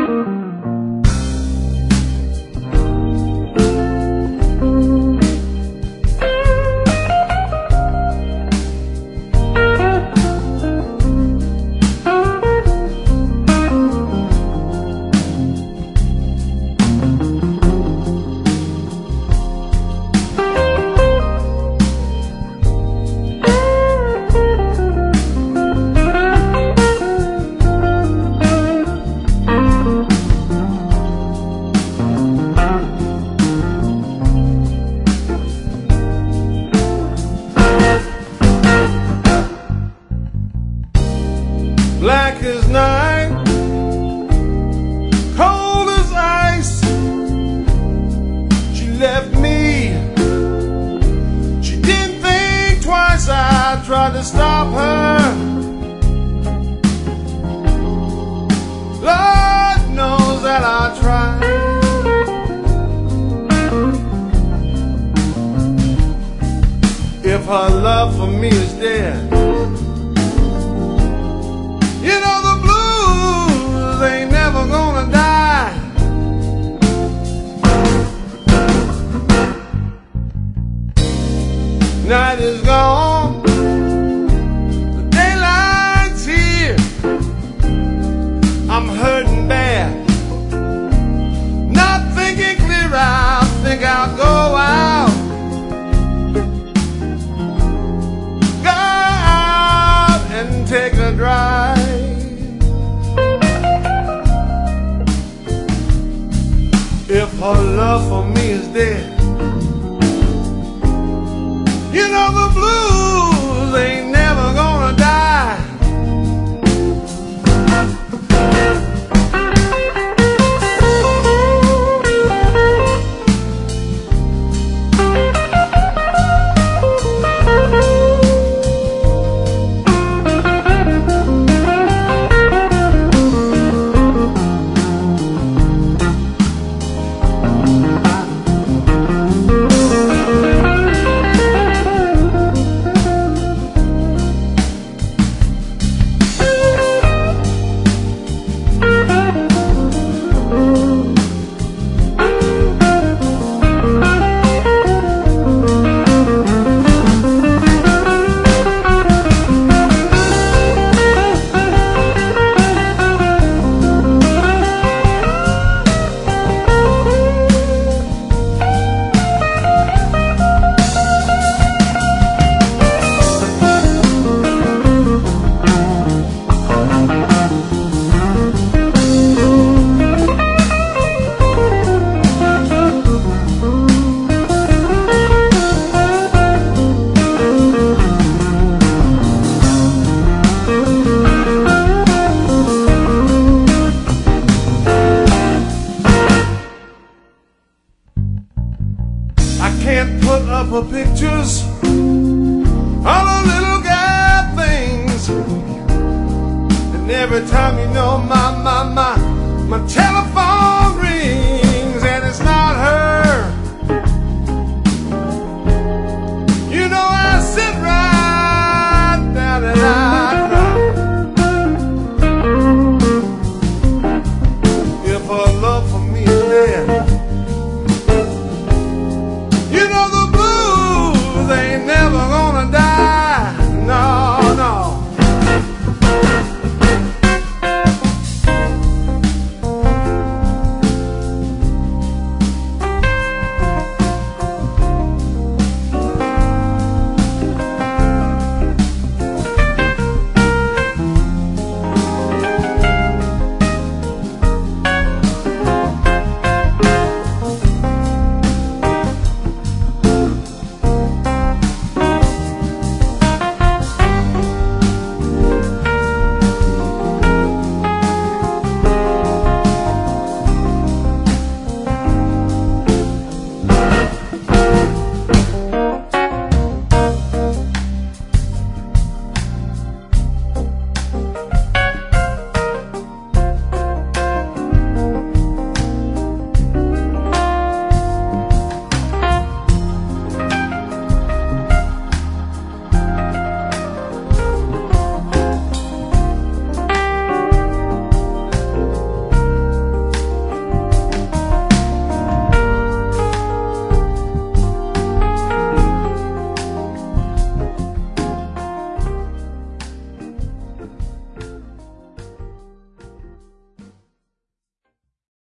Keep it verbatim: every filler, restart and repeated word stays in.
Black as night, cold as ice. She left me. She didn't think twice. I tried to stop her. Lord knows that I tried. If her love for me is dead, you know the blues ain't never gonna die. Night is gone, the daylight's here. I'm hurting bad, not thinking clear. I think I'll go out, go out and take a drive. If her love for me is dead, you know the blues ain't never gonna die. I can't put up her pictures, all the little guy things. And every time, you know, my, my, my, my telephone